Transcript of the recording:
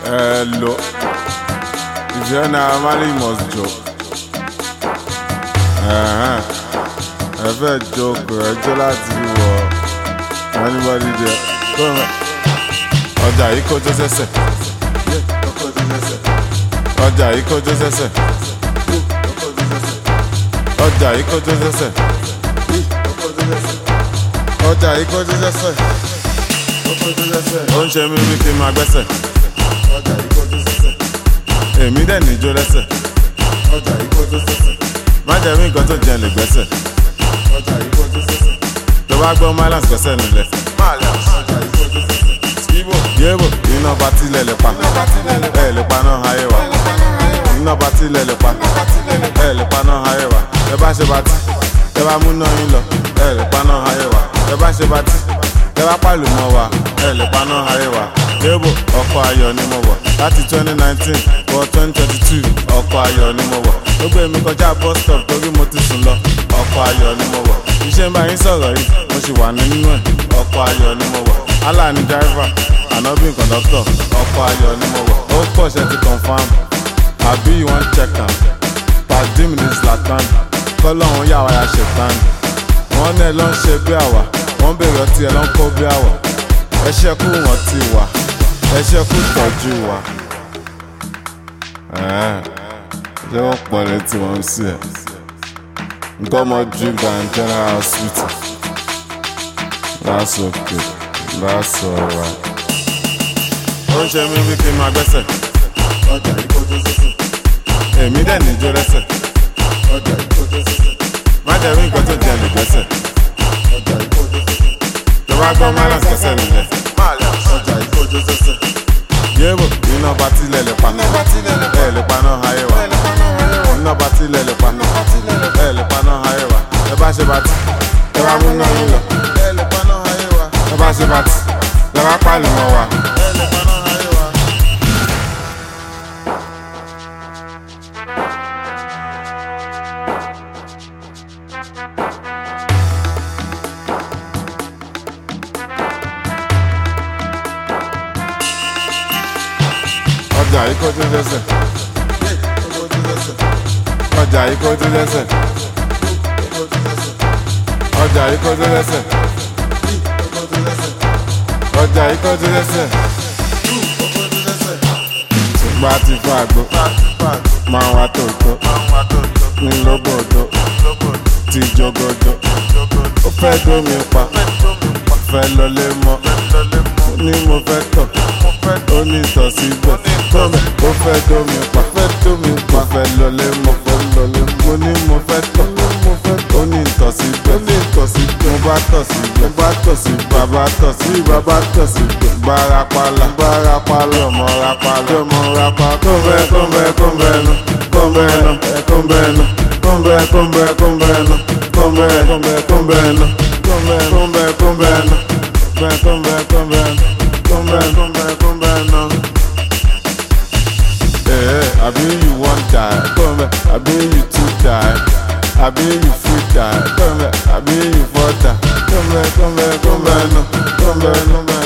Hello. If you're not married, you must joke. Ẹ fẹ́ joke, ẹjọ́ láti wọ anybody there. Come on. Ọjà yìí kó tó sẹ́sẹ̀. Ọjà yìí kó tó sẹ́sẹ̀. Ọjà yìí kó tó sẹ́sẹ̀. Ọjà yìí kó tó sẹ́sẹ̀. Ó ń ṣe mí bí kí n máa gbẹ́sẹ̀. Èmi dẹ̀ níjó lẹ́sẹ̀. Má jẹ́ rí nǹkan tó jẹ́ lè gbẹ́sẹ̀. Tó bá gbọ́ Mylands gbẹ́sẹ̀ nílẹ̀. Yébò iná bá tilẹ̀ lè pa. Ẹ lè pa náà ayé wa. Iná bá tilẹ̀ lè pa. Ẹ lè pa náà ayé wa. Ẹ bá ṣe bá tí. Ẹ bá mú náà yín lọ. Ẹ lè pa náà ayé wa. Ẹ bá ṣe bá tí. Ẹ bá pàlù mọ́ wa. Ẹ lè pa náà ayé wa. Yébò ọkọ̀ ayọ̀ ni mo wọ̀. Láti 2019 wọ 2022 ọkọ̀ ayọ̀ ni mo wọ̀. Ó gbé mi kọjá bus stop torí mo ti sùn lọ. Ọkọ̀ ayọ̀ ni mo wọ̀. Iṣẹ́ ń bá yín sọ̀rọ̀ yìí, mo sì wà nínú ẹ̀. Ọkọ̀ ayọ̀ ni mo wọ̀. Allah ni driver, Anobi conductor. Ọkọ̀ ayọ̀ ni mo wọ̀. Ó pọ̀ ṣe ti confam. Àbí you wan check am. Pàdé mi ní Zlatan. Kọ́lọ́hún yà wá ya ṣètàn. Wọ́n ní ẹ ló ń ṣe bí àwà. Wọ́n bèrè ọtí ẹ ló ń kó bí àwà. Ẹ ṣẹ́kù wọ́n ti wà. Ẹ ṣẹ́kù tọ́jú wa. Ṣé wọ́n pọ̀ létí wọn sí ẹ̀? Nǹkan ọmọ drink and general hospital. That's okay. That's alright. Ó ń ṣe mí bí kí n máa gbẹ́sẹ̀. Èmi dẹ̀ níjó lẹ́sẹ̀. Má jẹ́ rí nǹkan tó jẹ́ lè gbẹ́sẹ̀. Tó bá gbọ́ Mylands gbẹ́sẹ̀ nílẹ̀. Yébò iná bá tilẹ̀ lè pa. Ẹ lè pa náà ayé wa. Iná bá tilẹ̀ lè pa. Ẹ lè pa náà ayé wa. Ẹ bá ṣe bá tí. Ẹ bá mú náà yín lọ. Ẹ lè pa náà ayé wa. Ẹ bá ṣe bá tí. Ẹ bá pàlù mọ́ wa. Ẹ lè pa náà ayé wa. Ọjà yìí kó tó lẹ́sẹ̀. Ọjà yìí kó tó lẹ́sẹ̀. Ọjà yìí kó tó lẹ́sẹ̀. Ọjà yìí kó tó lẹ́sẹ̀. Ṣùgbọ́n ti fún àgbo. Máa wá tòótọ́. Ní lóbòdó. Ti jogodo. Ó fẹ́ dómi pa. Fẹ́ lọlé mọ́. Ní mo fẹ́ tọ̀. Ó ní ìtọ̀ síbẹ̀. Ó fẹ́ dómi pa. Mo fẹ́ lọlé mọ́. Mo ní mo fẹ́ tọ̀. Ó ní ìtọ̀ síbẹ̀. Mo bá tọ̀ síbẹ̀. Bàbá tọ̀ síbẹ̀. Bárapàlà. Ọmọ rapàlà. Kọ́ńbẹ́nu. I be you want die, come back. I be you two die, I be you free die, come back. I be you for die, come back, no.